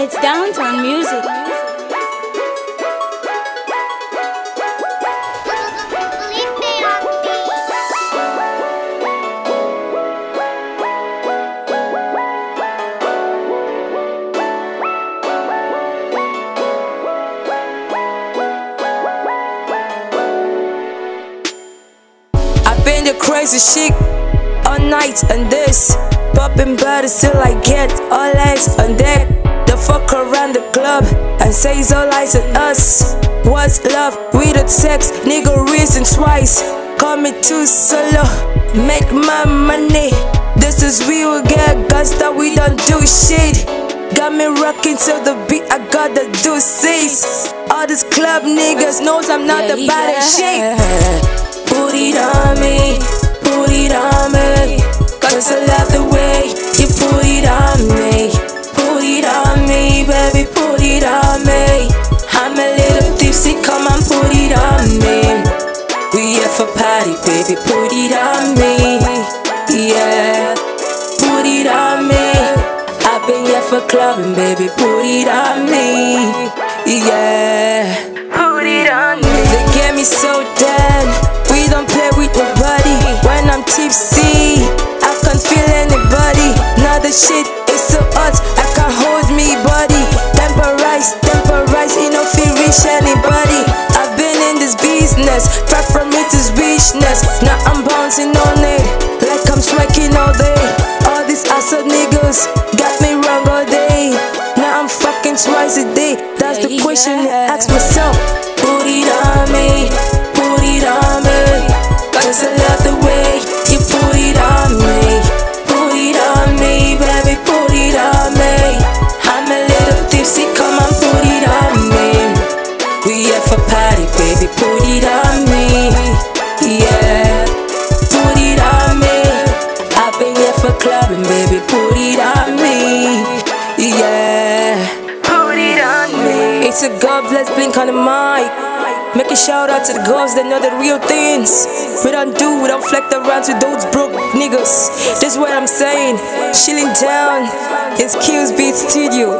It's Downtown Music. I've been the crazy chic all night and this popping bottles till I get all eyes on deck. The fuck around the club and says all eyes on us. What's love without sex? Nigga reason twice. Call me too solo, make my money. This is we will get guns that we don't do shit. Got me rocking to the beat, I gotta do six. All these club niggas knows I'm not the baddest shit. Put it on me, put it on me, cause I love the way you put it on me. Put it on me, baby, put it on me. I'm a little tipsy, come and put it on me. We here for party, baby, put it on me. Yeah, put it on me. I've been here for clubbing, baby, put it on me. Yeah, put it on me. They get me so dead. We don't play with nobody. When I'm tipsy, I can't feel anybody. Now the shit is so hot, I can't hold me body. Temporize, you know feel reach anybody. I've been in this business, far from it is richness. Now I'm bouncing on it, like I'm swanking all day. All these asshole niggas got me wrong all day. Now I'm fucking twice a day. That's the question I ask myself. Put it on me, put it on me, cause I love the way you put it on me. Put it on me, baby, put it on me. I'm a little tipsy, come and put it on me. We here for party, baby, put it on me. Yeah, put it on me. I've been here for clubbing, baby, put it on me. Yeah, put it on me. It's a God bless blink on the mic. Make a shout out to the girls that know the real things. We don't flex around to those broke niggas. This is what I'm saying. Chilling down in Skills Beat Studio.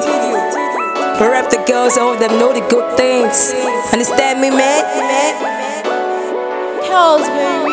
But rap the girls, all of them know the good things. Understand me, man? Hells, baby.